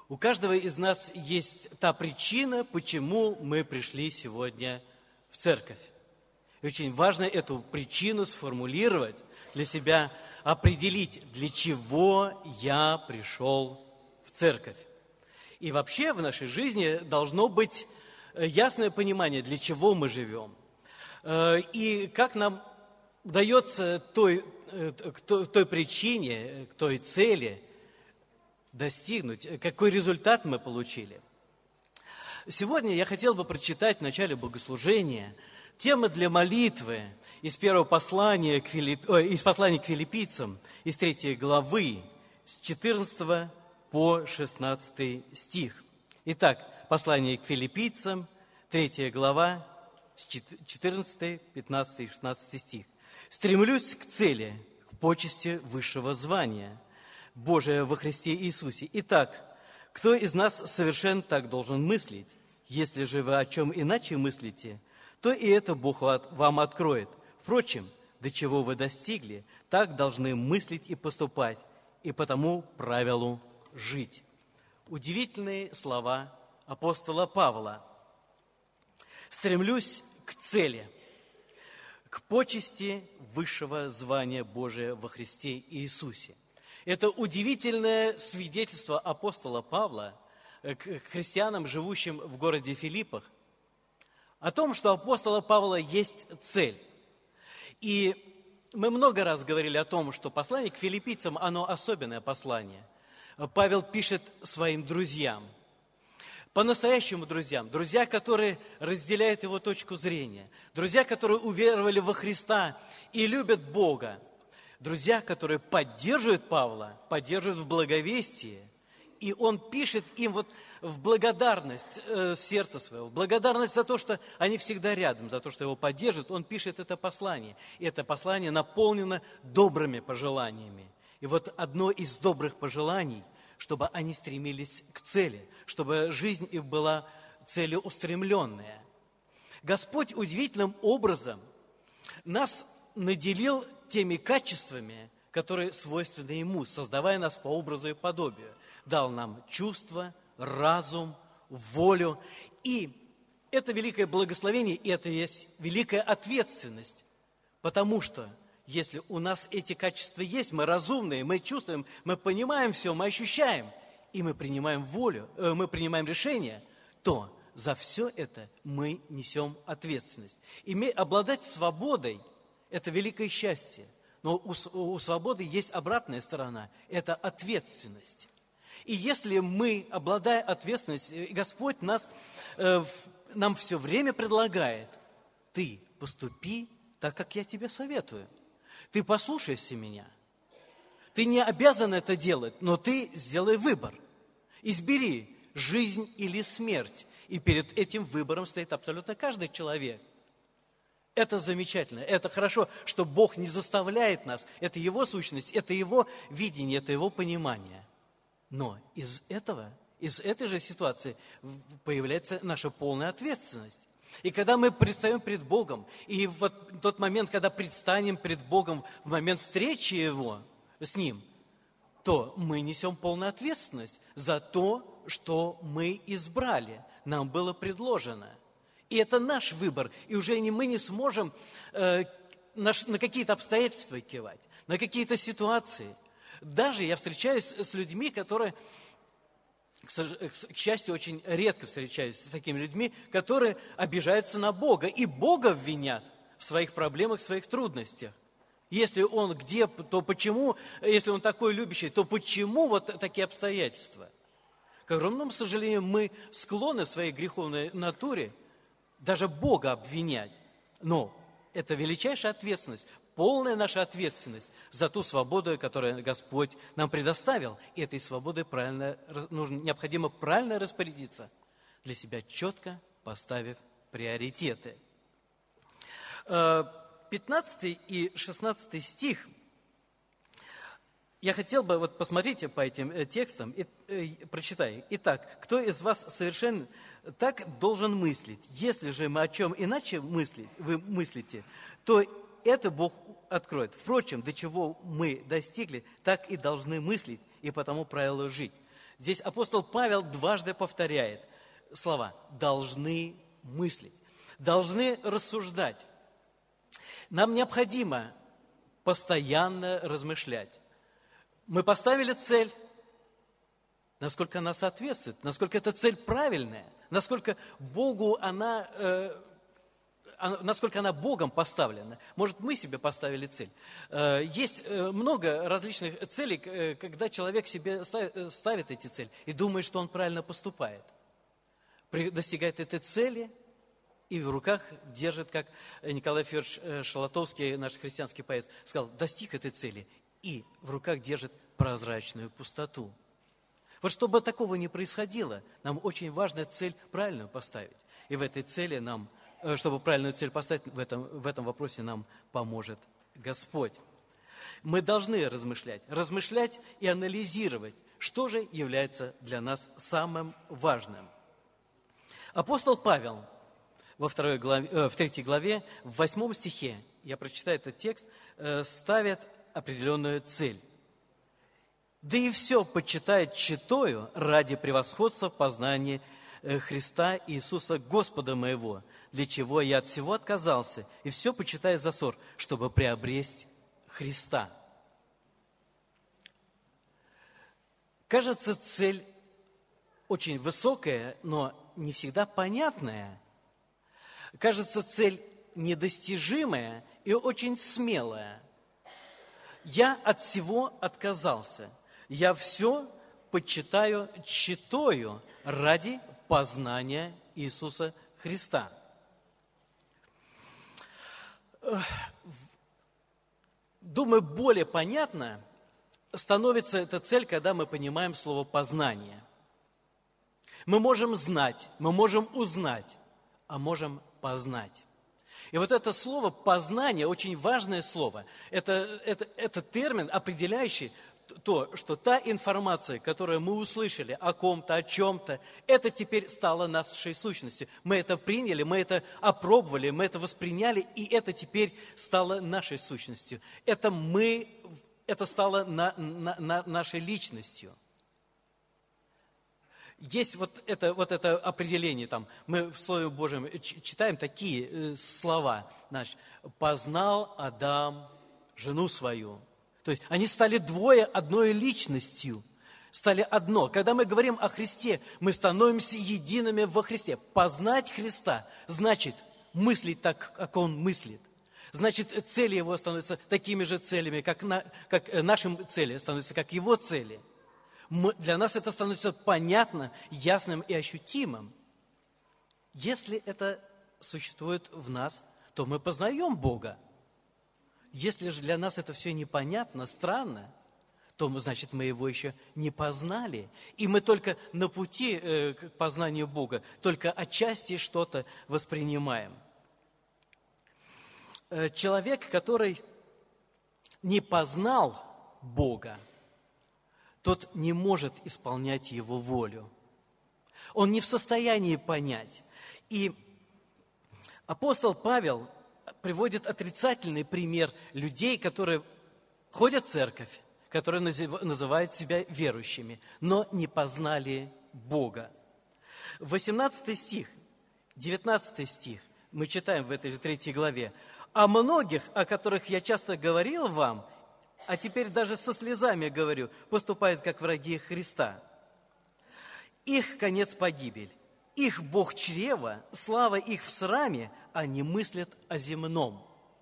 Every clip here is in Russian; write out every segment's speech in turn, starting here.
У каждого из нас есть та причина, почему мы пришли сегодня в церковь. И очень важно эту причину сформулировать для себя, определить, для чего я пришел в церковь. И вообще в нашей жизни должно быть ясное понимание, для чего мы живем. И как нам удается к той причине, к той цели достигнуть, какой результат мы получили. Сегодня я хотел бы прочитать в начале богослужения тему для молитвы из послания к филиппийцам, из 3 главы, с 14 по 16 стих. Итак, послание к филиппийцам, 3 глава, с 14, 15 и 16 стих. «Стремлюсь к цели, к почести высшего звания Божия во Христе Иисусе. Итак, кто из нас совершенно так должен мыслить? Если же вы о чем иначе мыслите, то и это Бог вам откроет. Впрочем, до чего вы достигли, так должны мыслить и поступать, и по тому правилу жить». Удивительные слова апостола Павла. «Стремлюсь к цели, к почести высшего звания Божия во Христе Иисусе». Это удивительное свидетельство апостола Павла к христианам, живущим в городе Филиппах, о том, что у апостола Павла есть цель. И мы много раз говорили о том, что послание к филиппийцам, оно особенное послание. Павел пишет своим друзьям, по-настоящему друзьям, друзья, которые разделяют его точку зрения, друзья, которые уверовали во Христа и любят Бога, друзья, которые поддерживают Павла, поддерживают в благовестии, и он пишет им вот в благодарность сердца своего, в благодарность за то, что они всегда рядом, за то, что его поддерживают, он пишет это послание. И это послание наполнено добрыми пожеланиями. И вот одно из добрых пожеланий, чтобы они стремились к цели, чтобы жизнь их была целеустремленная. Господь удивительным образом нас наделил теми качествами, которые свойственны Ему, создавая нас по образу и подобию. Дал нам чувства, разум, волю. И это великое благословение, и это есть великая ответственность. Потому что, если у нас эти качества есть, мы разумные, мы чувствуем, мы понимаем все, мы ощущаем, и мы принимаем мы принимаем решение, то за все это мы несем ответственность. Обладать свободой – это великое счастье. Но у свободы есть обратная сторона – это ответственность. И если мы, обладая ответственностью, Господь нам все время предлагает: ты поступи так, как я тебе советую. Ты послушайся меня. Ты не обязан это делать, но ты сделай выбор. Избери жизнь или смерть. И перед этим выбором стоит абсолютно каждый человек. Это замечательно, это хорошо, что Бог не заставляет нас. Это Его сущность, это Его видение, это Его понимание. Но из этой же ситуации появляется наша полная ответственность. И когда мы предстаем пред Богом, и в тот момент, когда предстанем пред Богом, в момент встречи с Ним, то мы несем полную ответственность за то, что мы избрали, нам было предложено. И это наш выбор, и уже мы не сможем на какие-то обстоятельства кивать, на какие-то ситуации. Даже я встречаюсь с людьми, которые, к счастью, очень редко встречаюсь с такими людьми, которые обижаются на Бога, и Бога обвинят в своих проблемах, в своих трудностях. Если Он где, то почему, если Он такой любящий, то почему вот такие обстоятельства? К огромному сожалению, мы склонны в своей греховной натуре даже Бога обвинять. Но это величайшая ответственность, полная наша ответственность за ту свободу, которую Господь нам предоставил. И этой свободой необходимо правильно распорядиться, для себя четко поставив приоритеты. 15 и 16 стих. Я хотел бы, посмотрите по этим текстам, прочитай. Итак, кто из вас совершенно так должен мыслить? Если же мы о чем иначе вы мыслите, то это Бог откроет. Впрочем, до чего мы достигли, так и должны мыслить, и по тому правилу жить. Здесь апостол Павел дважды повторяет слова «должны мыслить», «должны рассуждать». Нам необходимо постоянно размышлять. Мы поставили цель, насколько она соответствует, насколько эта цель правильная, насколько насколько она Богом поставлена. Может, мы себе поставили цель. Есть много различных целей, когда человек себе ставит эти цели и думает, что он правильно поступает. Достигает этой цели и в руках держит, как Николай Федорович Шалатовский, наш христианский поэт, сказал, достиг этой цели и в руках держит прозрачную пустоту. Вот чтобы такого не происходило, нам очень важно цель правильную поставить. И в этой цели чтобы правильную цель поставить, в этом вопросе нам поможет Господь. Мы должны размышлять и анализировать, что же является для нас самым важным. Апостол Павел в 3 главе, в 8 стихе, я прочитаю этот текст, ставит определенную цель. «Да и все почитает тщетою ради превосходства в познании Христа Иисуса Господа моего, для чего я от всего отказался, и все почитаю за ссор, чтобы приобрести Христа». Кажется, цель очень высокая, но не всегда понятная. Кажется, цель недостижимая и очень смелая. Я от всего отказался. Я все почитаю тщетою ради познания Иисуса Христа. Думаю, более понятно становится эта цель, когда мы понимаем слово «познание». Мы можем знать, мы можем узнать, а можем познать. И вот это слово «познание» очень важное слово. Это термин, определяющий то, что та информация, которую мы услышали о ком-то, о чем-то, это теперь стало нашей сущностью. Мы это приняли, мы это опробовали, мы это восприняли, и это теперь стало нашей сущностью. Это стало нашей личностью. Есть вот это определение, мы в Слове Божьем читаем такие слова, значит, «познал Адам жену свою». То есть они стали двое одной личностью, стали одно. Когда мы говорим о Христе, мы становимся едиными во Христе. Познать Христа значит мыслить так, как Он мыслит. Значит, цели Его становятся такими же целями, как наши цели становятся, как Его цели. Для нас это становится понятно, ясным и ощутимым. Если это существует в нас, то мы познаем Бога. Если же для нас это все непонятно, странно, то, значит, мы Его еще не познали. И мы только на пути к познанию Бога, только отчасти что-то воспринимаем. Человек, который не познал Бога, тот не может исполнять Его волю. Он не в состоянии понять. И апостол Павел приводит отрицательный пример людей, которые ходят в церковь, которые называют себя верующими, но не познали Бога. 18 стих, 19 стих мы читаем в этой же 3 главе. «О многих, о которых я часто говорил вам, а теперь даже со слезами говорю, поступают как враги Христа. Их конец погибель, их Бог чрева, слава их в сраме, они мыслят о земном».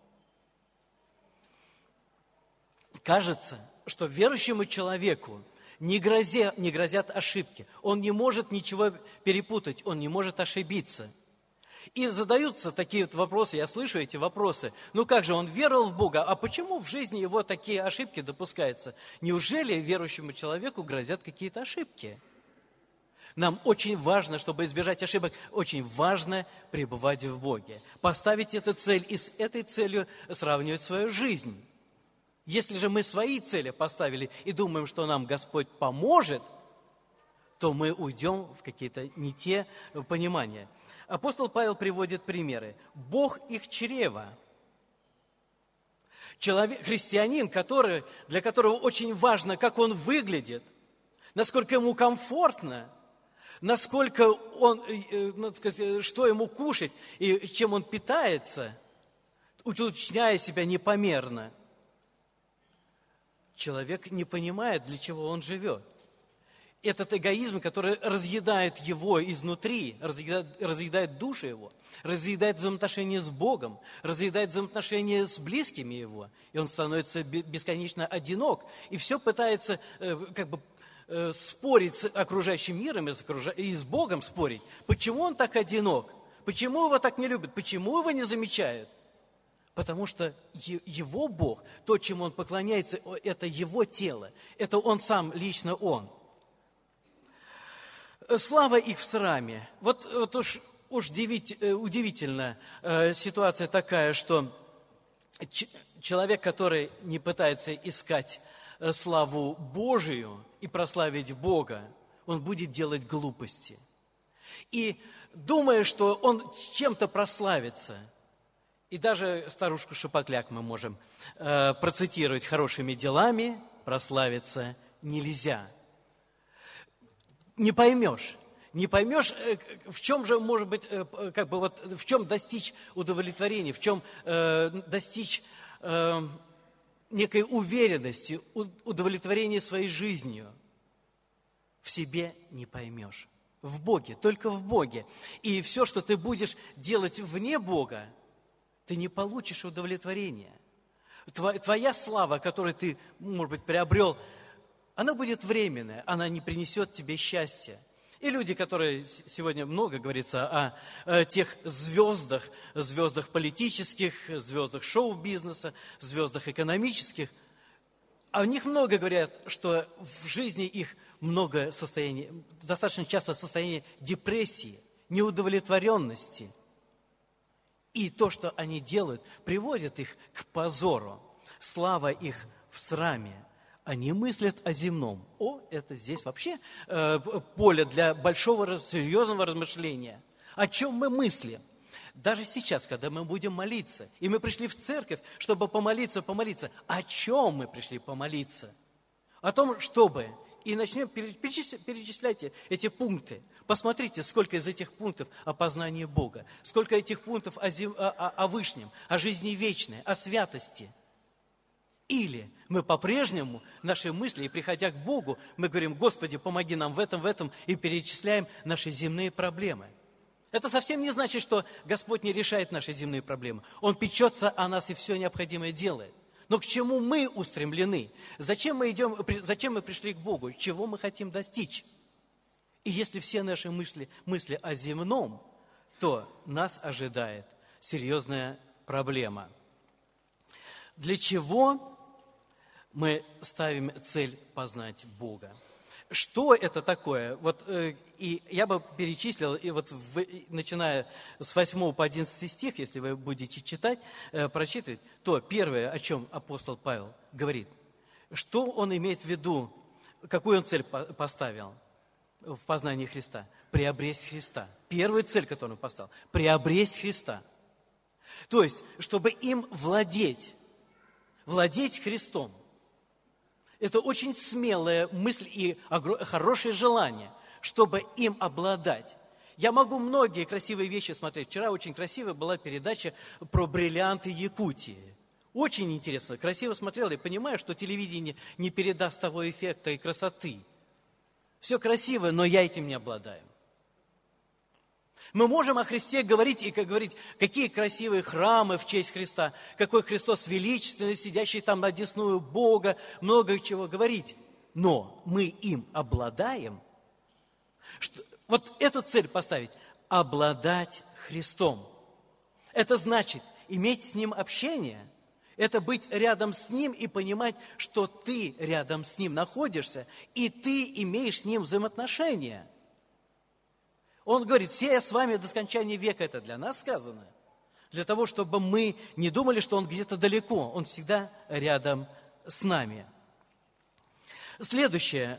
Кажется, что верующему человеку не грозят ошибки. Он не может ничего перепутать, он не может ошибиться. И задаются такие вот вопросы, я слышу эти вопросы. Ну как же, он веровал в Бога, а почему в жизни его такие ошибки допускаются? Неужели верующему человеку грозят какие-то ошибки? Нам очень важно, чтобы избежать ошибок, очень важно пребывать в Боге. Поставить эту цель и с этой целью сравнивать свою жизнь. Если же мы свои цели поставили и думаем, что нам Господь поможет, то мы уйдем в какие-то не те понимания. Апостол Павел приводит примеры. Бог их чрева. Христианин, для которого очень важно, как он выглядит, насколько ему комфортно, насколько он, надо сказать, что ему кушать и чем он питается, уточняя себя непомерно. Человек не понимает, для чего он живет. Этот эгоизм, который разъедает его изнутри, разъедает душу его, разъедает взаимоотношения с Богом, разъедает взаимоотношения с близкими его, и он становится бесконечно одинок, и все пытается спорить с окружающим миром и с Богом спорить. Почему он так одинок? Почему его так не любят? Почему его не замечают? Потому что его Бог, то, чему он поклоняется, это его тело, это он сам, лично он. Слава их в сраме. Вот уж удивительно, ситуация такая, что человек, который не пытается искать славу Божию и прославить Бога, он будет делать глупости. И думая, что он чем-то прославится, и даже старушку Шапокляк мы можем процитировать: хорошими делами прославиться нельзя. Не поймешь, в чем же может быть, в чем достичь удовлетворения, в чем достичь некой уверенности, удовлетворения своей жизнью. В себе не поймешь. В Боге, только в Боге. И все, что ты будешь делать вне Бога, ты не получишь удовлетворения. Твоя слава, которую ты, может быть, приобрел, она будет временная, она не принесет тебе счастья. И люди, которые сегодня много говорится о тех звездах политических, звездах шоу-бизнеса, звездах экономических, о них много говорят, что в жизни их много состояний, достаточно часто состояние депрессии, неудовлетворенности. И то, что они делают, приводит их к позору. Слава их в сраме. Они мыслят о земном. Это здесь вообще поле для большого, серьезного размышления. О чем мы мыслим? Даже сейчас, когда мы будем молиться, и мы пришли в церковь, чтобы помолиться, о чем мы пришли помолиться? О том, чтобы... И начнем, перечисляйте эти пункты. Посмотрите, сколько из этих пунктов о познании Бога, сколько этих пунктов о Вышнем, о жизни вечной, о святости. Или мы по-прежнему, наши мысли, и приходя к Богу, мы говорим: Господи, помоги нам в этом, и перечисляем наши земные проблемы. Это совсем не значит, что Господь не решает наши земные проблемы. Он печется о нас и все необходимое делает. Но к чему мы устремлены? Зачем мы пришли к Богу? Чего мы хотим достичь? И если все наши мысли о земном, то нас ожидает серьезная проблема. Для чего мы ставим цель познать Бога? Что это такое? И я бы перечислил, начиная с 8 по 11 стих, если вы будете читать, прочитывать, то первое, о чем апостол Павел говорит, что он имеет в виду, какую он цель поставил в познании Христа? Приобресть Христа. Первая цель, которую он поставил – приобресть Христа. То есть, чтобы им владеть Христом. Это очень смелая мысль и хорошее желание, чтобы им обладать. Я могу многие красивые вещи смотреть. Вчера очень красивая была передача про бриллианты Якутии. Очень интересно, красиво смотрел и понимаю, что телевидение не передаст того эффекта и красоты. Все красиво, но я этим не обладаю. Мы можем о Христе говорить, какие красивые храмы в честь Христа, какой Христос величественный, сидящий там на одесную Бога, много чего говорить. Но мы им обладаем. Вот эту цель поставить – обладать Христом. Это значит иметь с Ним общение, это быть рядом с Ним и понимать, что ты рядом с Ним находишься, и ты имеешь с Ним взаимоотношения. Он говорит: «Сея с вами до скончания века». Это для нас сказано. Для того, чтобы мы не думали, что Он где-то далеко. Он всегда рядом с нами. Следующее.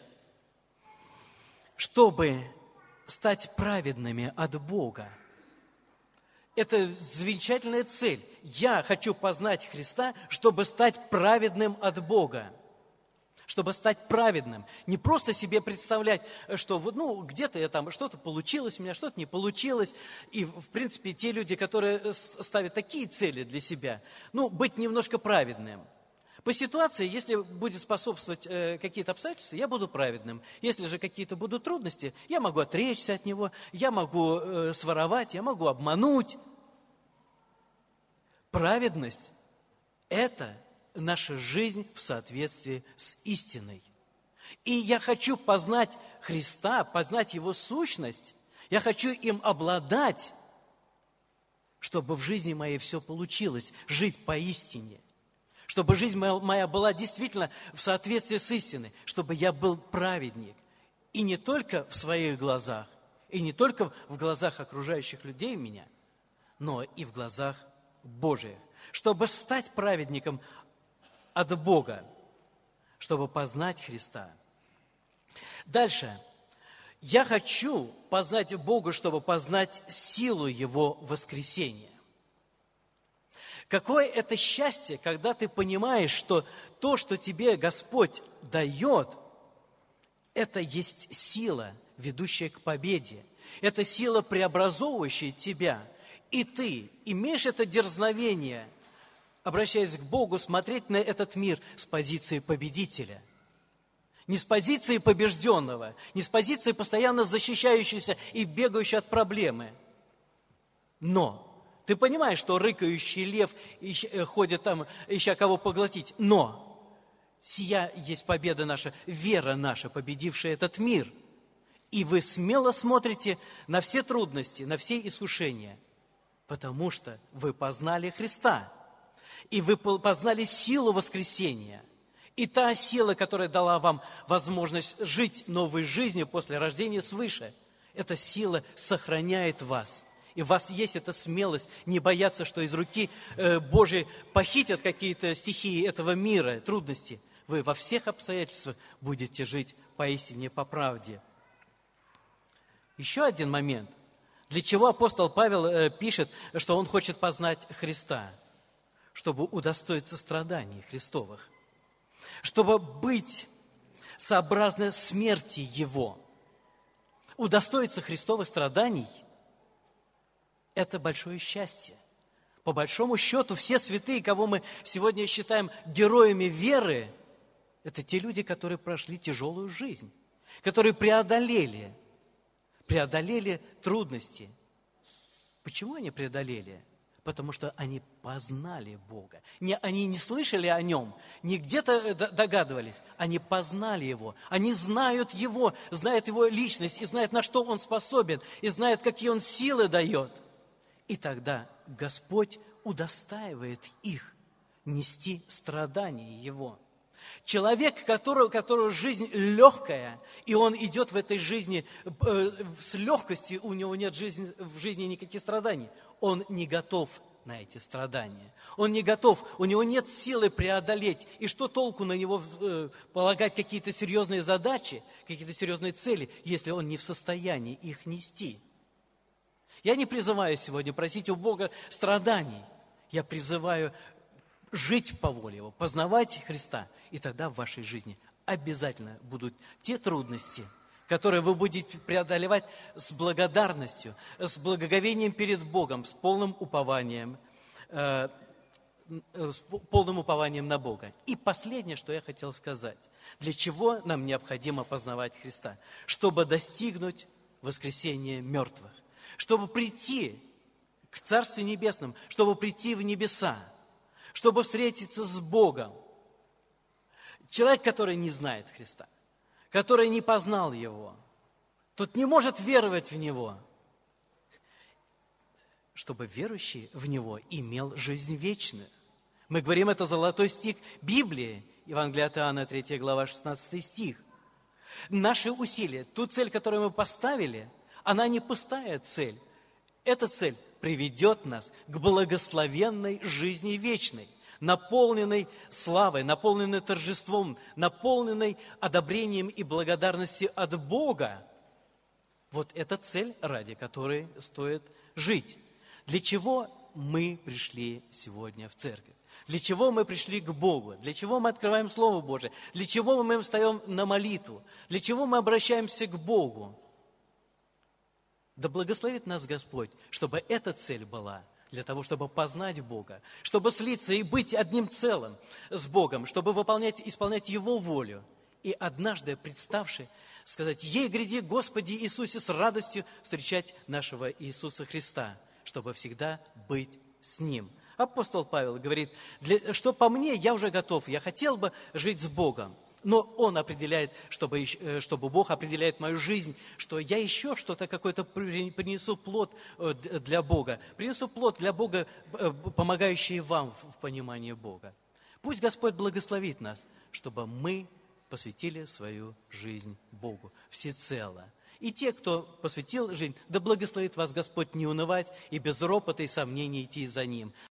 Чтобы стать праведными от Бога. Это замечательная цель. Я хочу познать Христа, чтобы стать праведным от Бога. чтобы стать праведным. Не просто себе представлять, что где-то я там, что-то получилось у меня, что-то не получилось. И, в принципе, те люди, которые ставят такие цели для себя, быть немножко праведным. По ситуации, если будет способствовать какие-то обстоятельства, я буду праведным. Если же какие-то будут трудности, я могу отречься от него, я могу своровать, я могу обмануть. Праведность – это наша жизнь в соответствии с истиной. И я хочу познать Христа, познать Его сущность. Я хочу им обладать, чтобы в жизни моей все получилось, жить поистине. Чтобы жизнь моя была действительно в соответствии с истиной, чтобы я был праведник. И не только в своих глазах, и не только в глазах окружающих людей меня, но и в глазах Божиих. Чтобы стать праведником от Бога, чтобы познать Христа. Дальше. Я хочу познать Бога, чтобы познать силу Его воскресения. Какое это счастье, когда ты понимаешь, что то, что тебе Господь дает, это есть сила, ведущая к победе. Это сила, преобразовывающая тебя. И ты имеешь это дерзновение, обращаясь к Богу, смотреть на этот мир с позиции победителя. Не с позиции побежденного, не с позиции постоянно защищающейся и бегающей от проблемы. Но ты понимаешь, что рыкающий лев ходит там, ища кого поглотить. Но сия есть победа наша, вера наша, победившая этот мир. И вы смело смотрите на все трудности, на все искушения, потому что вы познали Христа. И вы познали силу воскресения. И та сила, которая дала вам возможность жить новой жизнью после рождения свыше, эта сила сохраняет вас. И у вас есть эта смелость не бояться, что из руки Божьей похитят какие-то стихии этого мира, трудности. Вы во всех обстоятельствах будете жить поистине по правде. Еще один момент. Для чего апостол Павел пишет, что он хочет познать Христа? Чтобы удостоиться страданий Христовых, чтобы быть сообразно смерти Его. Удостоиться Христовых страданий – это большое счастье. По большому счету, все святые, кого мы сегодня считаем героями веры, это те люди, которые прошли тяжелую жизнь, которые преодолели трудности. Почему они преодолели? Потому что они познали Бога. Они не слышали о Нем, не где-то догадывались. Они познали Его. Они знают Его, знают Его личность, и знают, на что Он способен, и знают, какие Он силы дает. И тогда Господь удостаивает их нести страдания Его. Человек, у которого жизнь легкая, и он идет в этой жизни с легкостью, у него нет в жизни никаких страданий, он не готов на эти страдания. Он не готов, у него нет силы преодолеть. И что толку на него полагать какие-то серьезные задачи, какие-то серьезные цели, если он не в состоянии их нести? Я не призываю сегодня просить у Бога страданий. Я призываю жить по воле Его, познавать Христа, и тогда в вашей жизни обязательно будут те трудности, которые вы будете преодолевать с благодарностью, с благоговением перед Богом, с полным упованием на Бога. И последнее, что я хотел сказать. Для чего нам необходимо познавать Христа? Чтобы достигнуть воскресения мертвых, чтобы прийти к Царству Небесному, чтобы прийти в небеса, чтобы встретиться с Богом. Человек, который не знает Христа, который не познал Его, тот не может веровать в Него, чтобы верующий в Него имел жизнь вечную. Мы говорим, это золотой стих Библии, Евангелие от Иоанна, 3 глава, 16 стих. Наши усилия, ту цель, которую мы поставили, она не пустая цель. Эта цель приведет нас к благословенной жизни вечной, наполненной славой, наполненной торжеством, наполненной одобрением и благодарностью от Бога. Вот это цель, ради которой стоит жить. Для чего мы пришли сегодня в церковь? Для чего мы пришли к Богу? Для чего мы открываем Слово Божие? Для чего мы встаем на молитву? Для чего мы обращаемся к Богу? Да благословит нас Господь, чтобы эта цель была для того, чтобы познать Бога, чтобы слиться и быть одним целым с Богом, чтобы исполнять Его волю. И однажды, представши, сказать: «Ей гряди, Господи Иисусе, с радостью встречать нашего Иисуса Христа», чтобы всегда быть с Ним. Апостол Павел говорит, что по мне я уже готов, я хотел бы жить с Богом, но Он определяет, чтобы Бог определяет мою жизнь, что я еще что-то какое-то принесу плод для Бога, принесу плод для Бога, помогающий вам в понимании Бога. Пусть Господь благословит нас, чтобы мы посвятили свою жизнь Богу всецело. И те, кто посвятил жизнь, да благословит вас Господь не унывать и без ропота и сомнений идти за Ним.